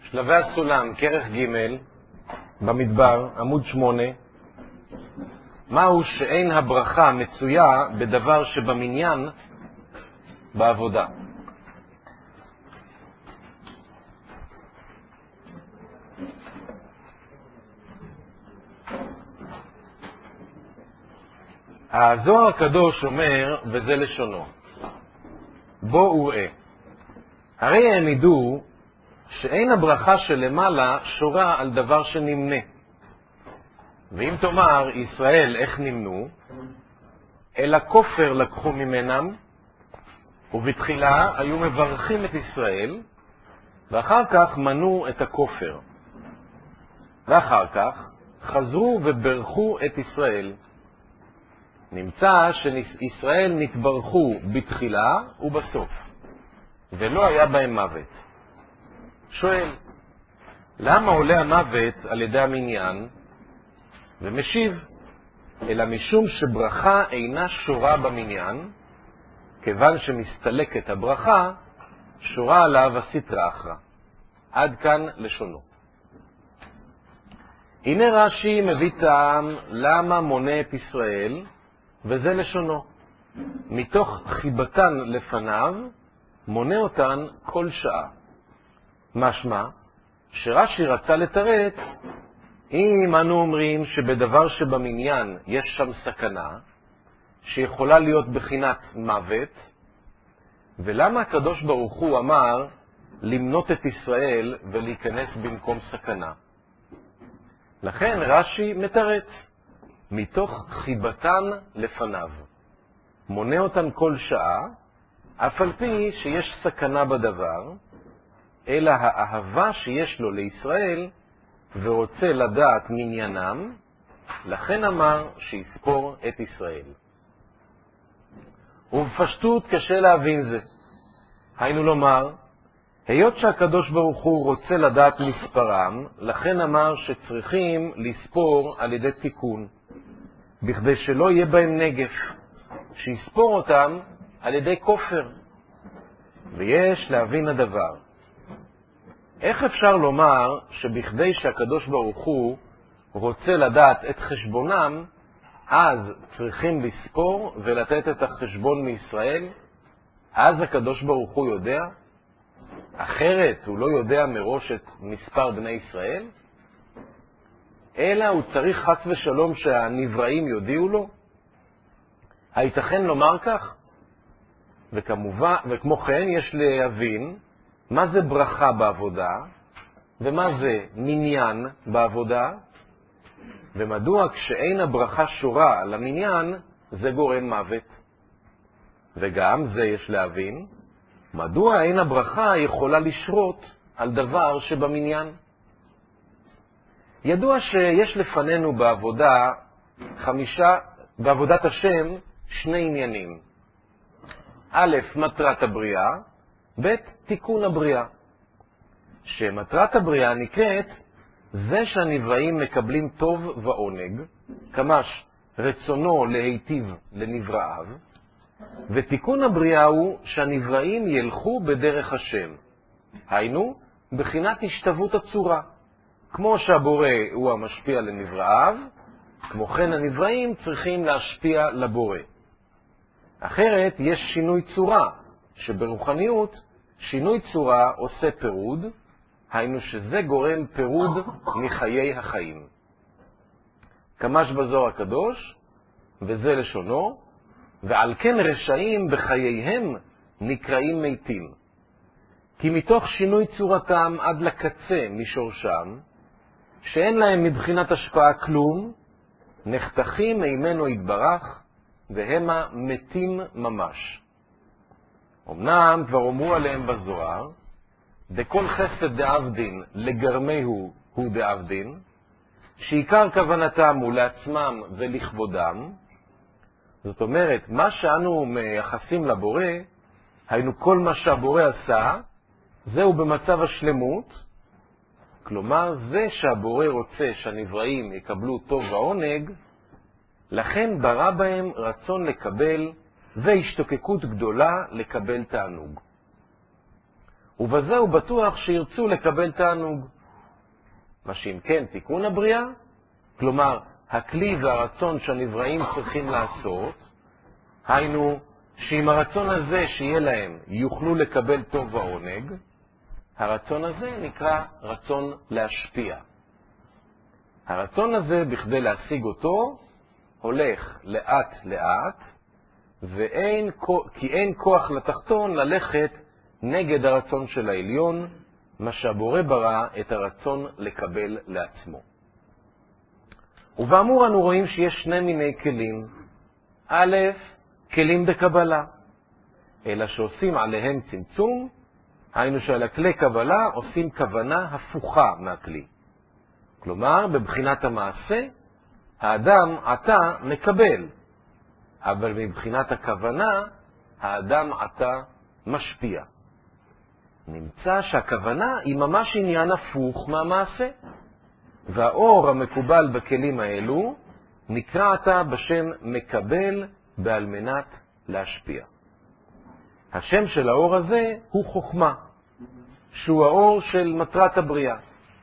שלבי הסולם, כרך ג' במדבר, עמוד 8. מהו שאין הברכה מצויה בדבר שבמניין בעבודה? הזוהר הקדוש אומר, וזה לשונו, בוא וראה, הרי הם ידעו שאין הברכה שלמעלה שורה על דבר שנמנה. ואם תאמר, ישראל איך נמנו? אלא כופר לקחו ממנם, ובתחילה היו מברכים את ישראל, ואחר כך מנו את הכופר. ואחר כך חזרו וברכו את ישראל. נמצא שישראל נתברכו בתחילה ובסוף, ולא היה בהם מוות. שואל, למה עולה המוות על ידי המניין? ומשיב, אלא משום שברכה אינה שורה במניין, כיוון שמסתלקת הברכה, שורה עליו הסתרא אחרא. עד כאן לשונו. הנה רש"י מביא טעם למה מונה את ישראל, וזה לשונו. מתוך חיבתן לפניו, מונה אותן כל שעה. משמע, שרש"י רצה לתרץ, אם אנו אומרים שבדבר שבמניין יש שם סכנה, שיכולה להיות בחינת מוות, ולמה הקדוש ברוך הוא אמר למנות את ישראל ולהיכנס במקום סכנה? לכן רש"י מתרץ, מתוך חיבתן לפניו. מונה אותן כל שעה, אף על פי שיש סכנה בדבר, אלא האהבה שיש לו לישראל, ורוצה לדעת מניינם, לכן אמר שיספור את ישראל. ובפשטות קשה להבין זה. היינו לומר, היות שהקדוש ברוך הוא רוצה לדעת מספרם, לכן אמר שצריכים לספור על ידי תיקון, בכדי שלא יהיה בהם נגף, שיספור אותם על ידי כופר. ויש להבין הדבר. איך אפשר לומר שבכדי שהקדוש ברוך הוא רוצה לדעת את חשבונם, אז צריכים לספור ולתת את החשבון מישראל? אז הקדוש ברוך הוא יודע? אחרת הוא לא יודע מראש את מספר בני ישראל? אלא הוא צריך חס ושלום שהנבראים יודיעו לו? הייתכן לומר כך? וכמו כן יש להבין מה זה ברכה בעבודה, ומה זה מניין בעבודה, ומדוע כשאין הברכה שורה על המניין, זה גורם מוות. וגם זה יש להבין, מדוע אין הברכה יכולה לשרות על דבר שבמניין. ידוע שיש לפנינו בעבודת השם שני עניינים. א', מטרת הבריאה, ב', תיקון הבריאה. שמטרת הבריאה נקראת זה שהנבראים מקבלים טוב ועונג, כמש רצונו להיטיב לנבראיו, ותיקון הבריאה הוא שהנבראים ילכו בדרך השם. היינו, בחינת השתוות הצורה. כמו שהבורא הוא המשפיע לנבראיו, כמו כן הנבראים צריכים להשפיע לבורא. אחרת יש שינוי צורה, שברוחניות שינוי צורה עושה פירוד, היינו שזה גורם פירוד מחיי החיים. כמש בזוהר הקדוש, וזה לשונו, ועל כן רשעים בחייהם נקראים מתים. כי מתוך שינוי צורתם עד לקצה משורשם, שאין להם מבחינת השפעה כלום, נחתכים ממנו יתברך, והמה מתים ממש. אמנם כבר אומרו עליהם בזוהר, דכל חסד דעבדין לגרמהו הוא דעבדין, שעיקר כוונתם הוא לעצמם ולכבודם. זאת אומרת, מה שאנו מייחסים לבורא, היינו כל מה שהבורא עשה, זהו במצב השלמות, כלומר זה שהבורא רוצה שהנבראים יקבלו טוב ועונג, לכן ברא בהם רצון לקבל והשתוקקות גדולה לקבל תענוג. ובזה הוא בטוח שירצו לקבל תענוג. מה שאם כן תיקון הבריאה, כלומר הכלי והרצון שהנבראים צריכים לעשות, היינו שאם הרצון הזה שיהיה להם יוכלו לקבל טוב ועונג, הרצון הזה נקרא רצון להשפיע. הרצון הזה, בכדי להשיג אותו, הולך לאט לאט, כי אין כוח לתחתון ללכת נגד הרצון של העליון, מה שהבורא ברא את הרצון לקבל לעצמו. ובאמור אנו רואים שיש שני מיני כלים. א', כלים בקבלה, אלא שעושים עליהם צמצום, היינו שעל הכלי קבלה עושים כוונה הפוכה מהכלי. כלומר, בבחינת המעשה, האדם עתה מקבל, אבל מבחינת הכוונה, האדם עתה משפיע. נמצא שהכוונה היא ממש עניין הפוך מהמעשה, והאור המקובל בכלים האלו נקרא עתה בשם מקבל בעל מנת להשפיע. השם של האור הזה הוא חוכמה, שהוא האור של מטרת הבריאה.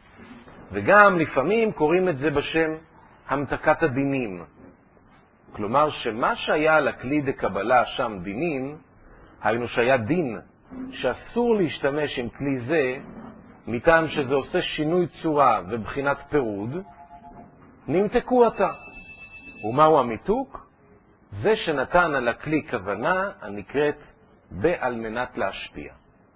וגם לפעמים קוראים את זה בשם המתקת הדינים. כלומר שמה שהיה לכלי דקבלה שם דינים, היינו שהיה דין שאסור להשתמש עם כלי זה, מטעם שזה עושה שינוי צורה ובחינת פירוד, נמתקו אותה. ומהו המיתוק? זה שנתן על הכלי כוונה הנקראת בעל מנת להשפיע.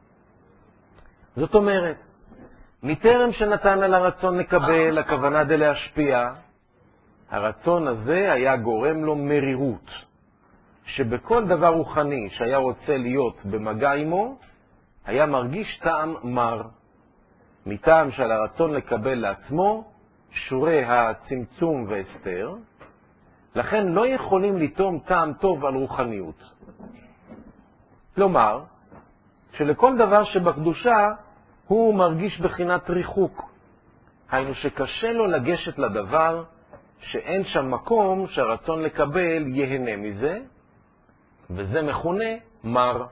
זאת אומרת, מטרם שנתן על הרצון לקבל, הכוונה להשפיע, הרצון הזה היה גורם לו מרירות, שבכל דבר רוחני שהיה רוצה להיות במגע עמו, היה מרגיש טעם מר. מטעם של הרצון לקבל לעצמו שורי הצמצום והסתר, לכן לא יכולים לטעום טעם טוב על רוחניות. כלומר, שלכל דבר שבקדושה הוא מרגיש בחינת ריחוק. היינו שקשה לו לגשת לדבר שאין שם מקום שהרצון לקבל יהנה מזה, וזה מכונה מר.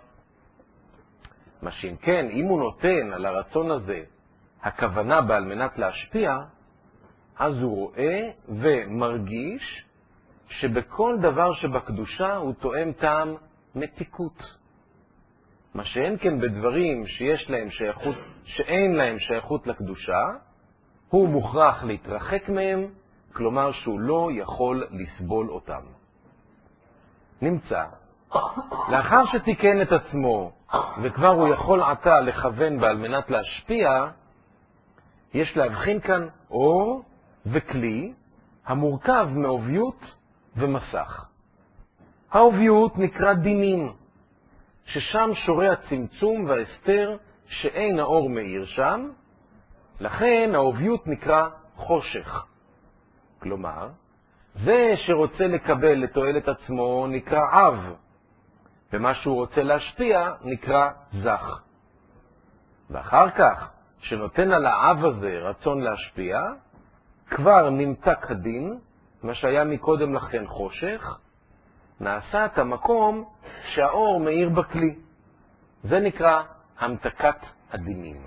מה שאם כן, אם הוא נותן על הרצון הזה הכוונה בעל מנת להשפיע, אז הוא רואה ומרגיש שבכל דבר שבקדושה הוא תואם טעם מתיקות. מה שאין כן בדברים שאין להם שייכות לקדושה, הוא מוכרח להתרחק מהם, כלומר שהוא לא יכול לסבול אותם. נמצא, לאחר שתיקן את עצמו וכבר הוא יכול עתה לכוון בעל מנת להשפיע, יש להבחין כאן אור וכלי המורכב מעוביות ומסך. העוביות נקרא דינים, ששם שורי הצמצום וההסתר שאין האור מאיר שם, לכן העוביות נקרא חושך. כלומר, זה שרוצה לקבל לתועלת עצמו נקרא אב, ומה שהוא רוצה להשפיע נקרא זך. ואחר כך, שנותן על האב הזה רצון להשפיע, כבר נמתק הדין, מה שהיה מקודם לכן חושך, נעשה את המקום שהאור מאיר בכלי. זה נקרא המתקת הדינים.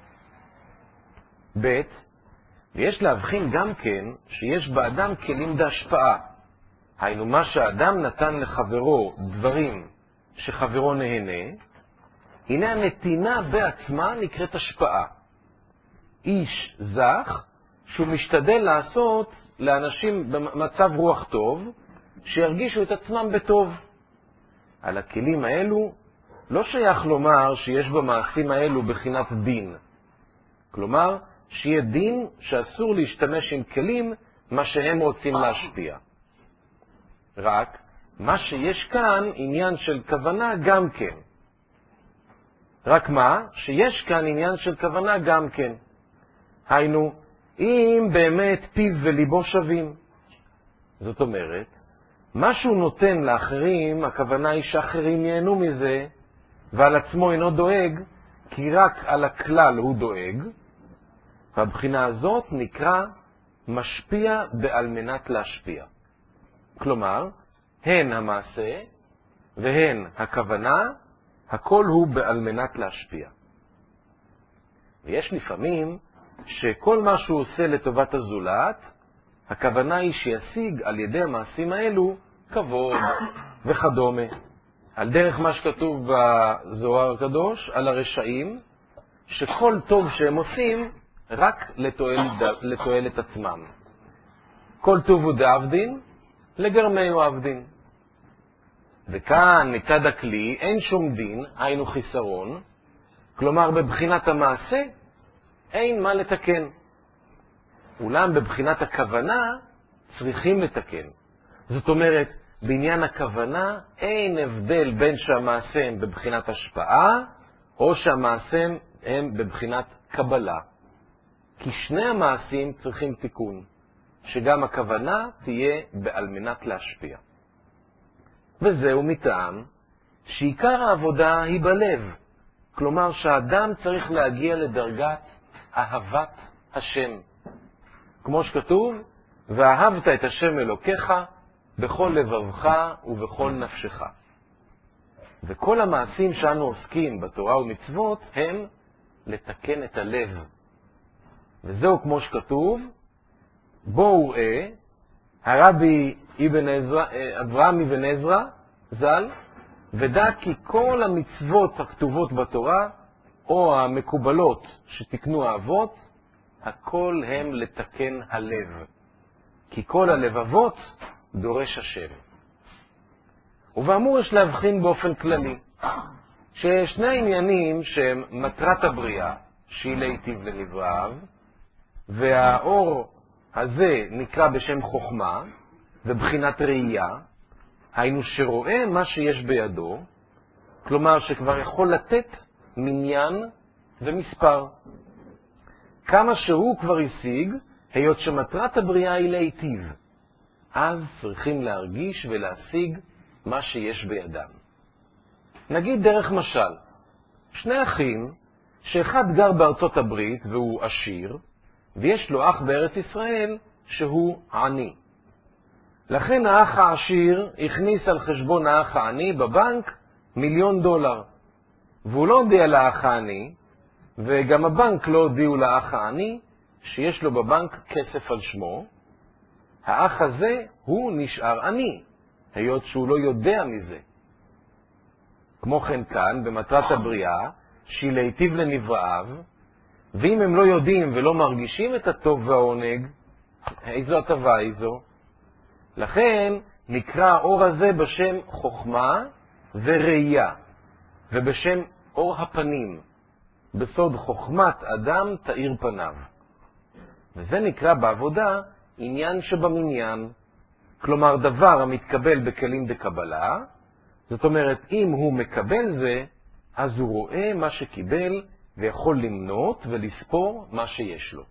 ב' ויש להבחין גם כן שיש באדם כלים בהשפעה. היינו מה שהאדם נתן לחברו דברים שחברו נהנה, הנה הנתינה בעצמה נקראת השפעה. איש זך שהוא משתדל לעשות לאנשים במצב רוח טוב, שירגישו את עצמם בטוב. על הכלים האלו לא שייך לומר שיש במעשים האלו בחינת דין. כלומר, שיהיה דין שאסור להשתמש עם כלים מה שהם רוצים להשפיע. רק מה שיש כאן עניין של כוונה גם כן. רק מה? שיש כאן עניין של כוונה גם כן. היינו, אם באמת פיו וליבו שווים. זאת אומרת, מה שהוא נותן לאחרים, הכוונה היא שאחרים ייהנו מזה, ועל עצמו אינו דואג, כי רק על הכלל הוא דואג, והבחינה הזאת נקרא משפיע בעל מנת להשפיע. כלומר, הן המעשה והן הכוונה, הכל הוא בעל מנת להשפיע. ויש לפעמים שכל מה שהוא עושה לטובת הזולת, הכוונה היא שישיג על ידי המעשים האלו כבוד וכדומה. על דרך מה שכתוב בזוהר הקדוש, על הרשעים, שכל טוב שהם עושים רק לתועלת עצמם. כל טוב הוא דעבדין, לגרמי הוא עבדין. וכאן מצד הכלי אין שום דין, היינו חיסרון, כלומר בבחינת המעשה אין מה לתקן. אולם בבחינת הכוונה צריכים לתקן. זאת אומרת, בעניין הכוונה אין הבדל בין שהמעשה הם בבחינת השפעה או שהמעשה הם בבחינת קבלה. כי שני המעשים צריכים תיקון, שגם הכוונה תהיה על מנת להשפיע. וזהו מטעם שעיקר העבודה היא בלב, כלומר שהאדם צריך להגיע לדרגת אהבת השם. כמו שכתוב, ואהבת את השם אלוקיך בכל לבבך ובכל נפשך. וכל המעשים שאנו עוסקים בתורה ומצוות הם לתקן את הלב. וזהו כמו שכתוב, בואו ראה, הרבי אברהם אבן עזרא ז"ל, ודע כי כל המצוות הכתובות בתורה, או המקובלות שתקנו האבות, הכל הם לתקן הלב. כי כל הלבבות דורש השם. ובאמור יש להבחין באופן כללי, ששני עניינים שהם מטרת הבריאה, שהיא להיטיב לנבראיו, והאור הזה נקרא בשם חוכמה, ובחינת ראייה, היינו שרואה מה שיש בידו, כלומר שכבר יכול לתת מניין ומספר. כמה שהוא כבר השיג, היות שמטרת הבריאה היא להיטיב. אז צריכים להרגיש ולהשיג מה שיש בידם. נגיד דרך משל, שני אחים, שאחד גר בארצות הברית והוא עשיר, ויש לו אח בארץ ישראל שהוא עני. לכן האח העשיר הכניס על חשבון האח העני בבנק $1,000,000, והוא לא הודיע לאח העני, וגם הבנק לא הודיעו לאח העני שיש לו בבנק כסף על שמו. האח הזה הוא נשאר עני, היות שהוא לא יודע מזה. כמו כן כאן, במטרת הבריאה, שהיא להיטיב לנבראיו, ואם הם לא יודעים ולא מרגישים את הטוב והעונג, איזו הטבה איזו? לכן נקרא האור הזה בשם חוכמה וראייה, ובשם אור הפנים, בסוד חוכמת אדם תאיר פניו. וזה נקרא בעבודה עניין שבמניין, כלומר דבר המתקבל בכלים דקבלה, זאת אומרת אם הוא מקבל זה, אז הוא רואה מה שקיבל ויכול למנות ולספור מה שיש לו.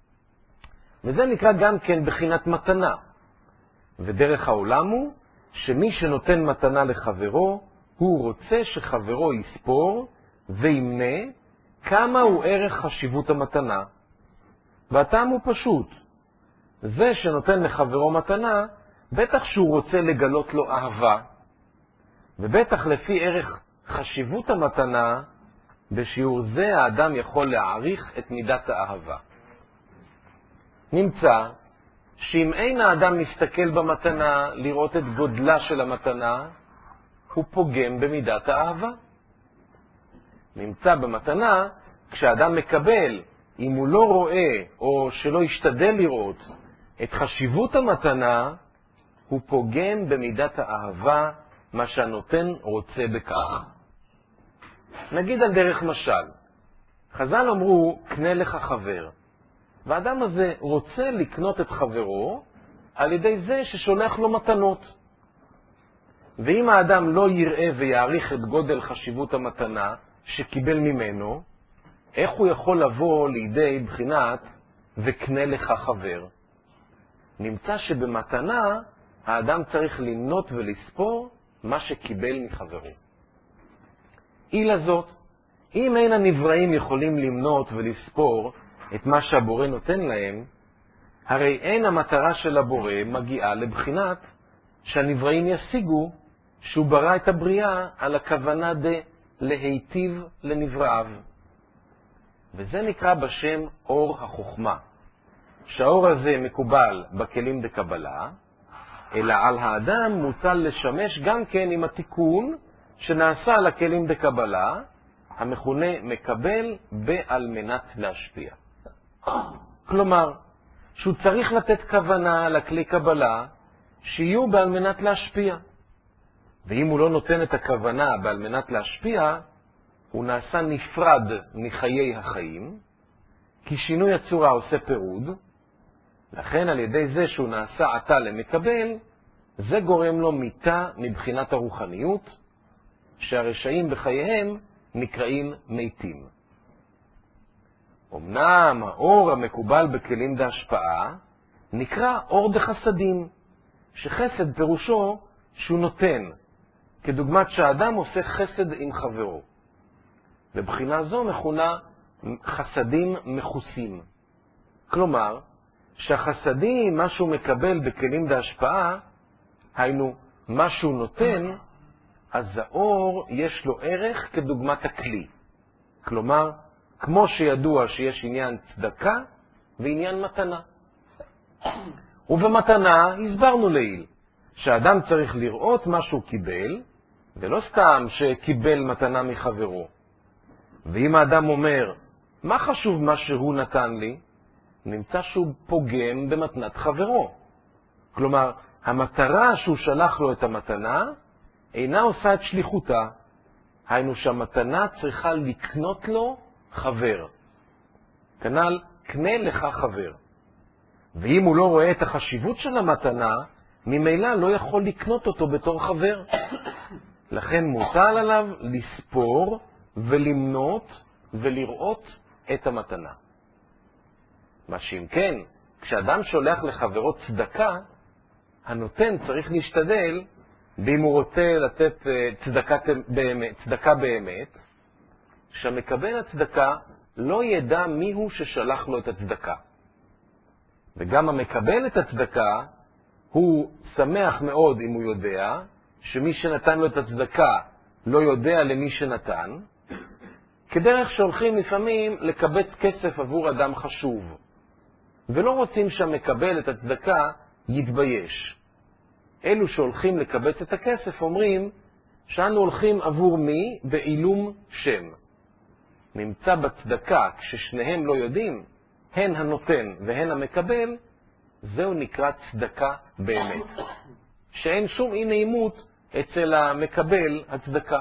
וזה נקרא גם כן בחינת מתנה. ודרך העולם הוא שמי שנותן מתנה לחברו, הוא רוצה שחברו יספור וימנה כמה הוא ערך חשיבות המתנה. והטעם הוא פשוט. זה שנותן לחברו מתנה, בטח שהוא רוצה לגלות לו אהבה. ובטח לפי ערך חשיבות המתנה, בשיעור זה האדם יכול להעריך את מידת האהבה. נמצא שאם אין האדם מסתכל במתנה לראות את גודלה של המתנה, הוא פוגם במידת האהבה. נמצא במתנה, כשאדם מקבל, אם הוא לא רואה או שלא ישתדל לראות את חשיבות המתנה, הוא פוגם במידת האהבה, מה שהנותן רוצה בכך. נגיד על דרך משל, חז"ל אמרו, קנה לך חבר, והאדם הזה רוצה לקנות את חברו על ידי זה ששולח לו מתנות. ואם האדם לא יראה ויעריך את גודל חשיבות המתנה שקיבל ממנו, איך הוא יכול לבוא לידי בחינת וקנה לך חבר? נמצא שבמתנה האדם צריך למנות ולספור מה שקיבל מחברו. אילה זאת, אם אין הנבראים יכולים למנות ולספור את מה שהבורא נותן להם, הרי אין המטרה של הבורא מגיעה לבחינת שהנבראים ישיגו שהוא ברא את הבריאה על הכוונה להיטיב לנבראיו. וזה נקרא בשם אור החוכמה. שהאור הזה מקובל בכלים דקבלה, אלא על האדם מוטל לשמש גם כן עם התיקון שנעשה לכלים דקבלה, המכונה מקבל בעל מנת להשפיע. כלומר, שהוא צריך לתת כוונה לכלי קבלה שיהיו בעל מנת להשפיע. ואם הוא לא נותן את הכוונה בעל מנת להשפיע, הוא נעשה נפרד מחיי החיים, כי שינוי הצורה עושה פירוד, לכן על ידי זה שהוא נעשה עתה למקבל, זה גורם לו מיתה מבחינת הרוחניות, שהרשעים בחייהם נקראים מתים. אמנם האור המקובל בכלים דהשפעה נקרא אור דחסדים, שחסד פירושו שהוא נותן, כדוגמת שהאדם עושה חסד עם חברו. לבחינה זו מכונה חסדים מחוסים. כלומר, שהחסדים, מה שהוא מקבל בכלים דהשפעה, היינו מה שהוא נותן, אז האור יש לו ערך כדוגמת הכלי. כלומר, כמו שידוע שיש עניין צדקה ועניין מתנה. ובמתנה הסברנו לעיל, שהאדם צריך לראות מה שהוא קיבל, ולא סתם שקיבל מתנה מחברו. ואם האדם אומר, מה חשוב מה שהוא נתן לי? נמצא שהוא פוגם במתנת חברו. כלומר, המטרה שהוא שלח לו את המתנה, אינה עושה את שליחותה. היינו שהמתנה צריכה לקנות לו חבר. כנ"ל, קנה לך חבר. ואם הוא לא רואה את החשיבות של המתנה, ממילא לא יכול לקנות אותו בתור חבר. לכן מוטל עליו לספור ולמנות ולראות את המתנה. מה שאם כן, כשאדם שולח לחברו צדקה, הנותן צריך להשתדל, ואם הוא רוצה לתת צדקה באמת, שהמקבל הצדקה לא ידע מיהו ששלח לו את הצדקה. וגם המקבל את הצדקה, הוא שמח מאוד אם הוא יודע שמי שנתן לו את הצדקה לא יודע למי שנתן, כדרך שהולכים לפעמים לקבץ כסף עבור אדם חשוב, ולא רוצים שהמקבל את הצדקה יתבייש. אלו שהולכים לקבץ את הכסף אומרים שאנו הולכים עבור מי בעילום שם. נמצא בצדקה כששניהם לא יודעים, הן הנותן והן המקבל, זהו נקרא צדקה באמת. שאין שום אי נעימות אצל המקבל הצדקה.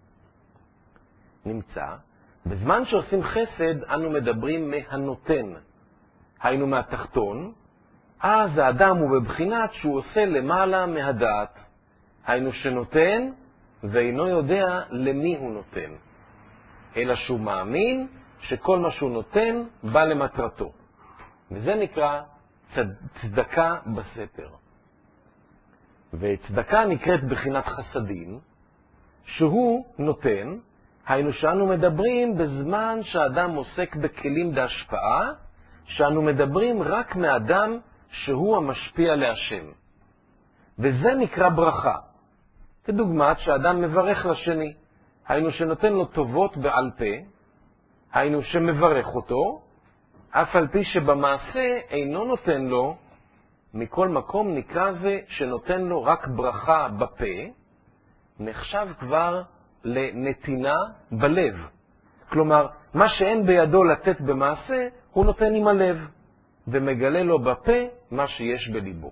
נמצא, בזמן שעושים חסד אנו מדברים מהנותן, היינו מהתחתון, אז האדם הוא בבחינת שהוא עושה למעלה מהדעת, היינו שנותן ואינו יודע למי הוא נותן, אלא שהוא מאמין שכל מה שהוא נותן בא למטרתו. וזה נקרא צדקה בסתר. וצדקה נקראת בחינת חסדים, שהוא נותן, היינו שאנו מדברים בזמן שהאדם עוסק בכלים דהשפעה, שאנו מדברים רק מאדם שהוא המשפיע להשם. וזה נקרא ברכה. כדוגמת שהאדם מברך לשני, היינו שנותן לו טובות בעל פה, היינו שמברך אותו, אף על פי שבמעשה אינו נותן לו, מכל מקום נקרא זה שנותן לו רק ברכה בפה, נחשב כבר לנתינה בלב. כלומר, מה שאין בידו לתת במעשה, הוא נותן עם הלב, ומגלה לו בפה מה שיש בליבו.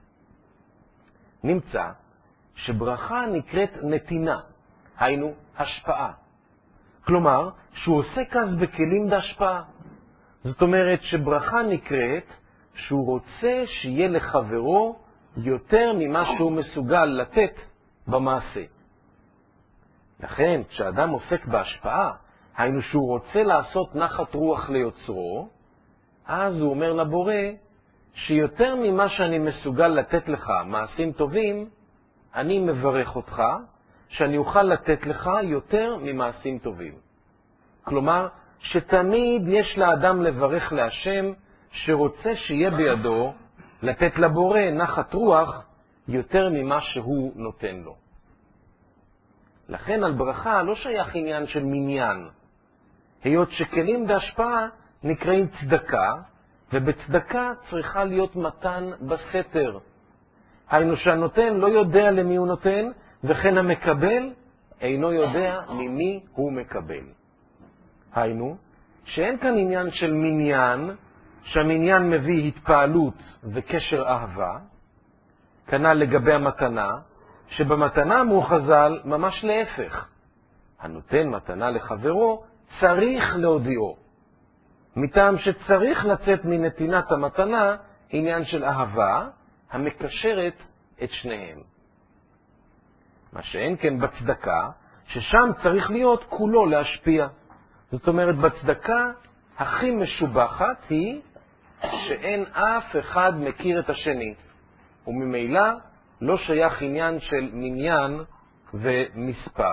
נמצא שברכה נקראת נתינה, היינו השפעה. כלומר, שהוא עוסק אז בכלים דהשפעה. זאת אומרת שברכה נקראת שהוא רוצה שיהיה לחברו יותר ממה שהוא מסוגל לתת במעשה. לכן, כשאדם עוסק בהשפעה, היינו שהוא רוצה לעשות נחת רוח ליוצרו, אז הוא אומר לבורא שיותר ממה שאני מסוגל לתת לך מעשים טובים, אני מברך אותך, שאני אוכל לתת לך יותר ממעשים טובים. כלומר, שתמיד יש לאדם לברך להשם שרוצה שיהיה בידו לתת לבורא נחת רוח יותר ממה שהוא נותן לו. לכן על ברכה לא שייך עניין של מניין, היות שכלים בהשפעה נקראים צדקה, ובצדקה צריכה להיות מתן בסתר. היינו שהנותן לא יודע למי הוא נותן, וכן המקבל אינו יודע ממי הוא מקבל. היינו שאין כאן עניין של מניין, שהמניין מביא התפעלות וקשר אהבה, כנ"ל לגבי המתנה, שבמתנה אמרו חז"ל ממש להפך. הנותן מתנה לחברו צריך להודיעו. מטעם שצריך לצאת מנתינת המתנה עניין של אהבה המקשרת את שניהם. מה שאין כן בצדקה, ששם צריך להיות כולו להשפיע. זאת אומרת, בצדקה הכי משובחת היא שאין אף אחד מכיר את השני, וממילא לא שייך עניין של מניין ומספר.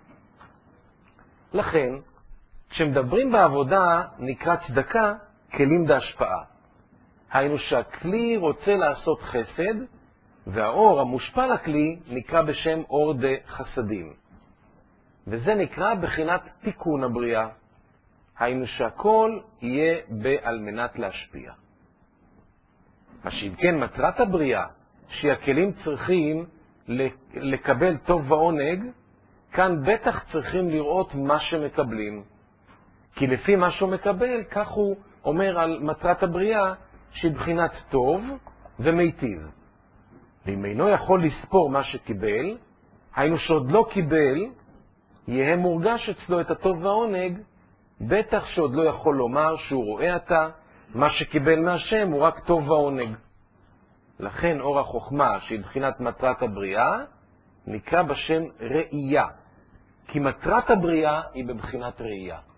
לכן, כשמדברים בעבודה נקרא צדקה כלים בהשפעה. היינו שהכלי רוצה לעשות חסד, והאור המושפע לכלי נקרא בשם אור דה חסדים. וזה נקרא בחינת תיקון הבריאה. היינו שהכל יהיה על מנת להשפיע. מה שאם כן מטרת הבריאה, שהכלים צריכים לקבל טוב ועונג, כאן בטח צריכים לראות מה שמקבלים. כי לפי מה שהוא מקבל, כך הוא אומר על מטרת הבריאה, שהיא בחינת טוב ומיטיב. ואם אינו יכול לספור מה שקיבל, היינו שעוד לא קיבל, יהיה מורגש אצלו את הטוב והעונג, בטח שעוד לא יכול לומר שהוא רואה עתה, מה שקיבל מהשם הוא רק טוב והעונג. לכן אור החוכמה, שהיא בחינת מטרת הבריאה, נקרא בשם ראייה. כי מטרת הבריאה היא בבחינת ראייה.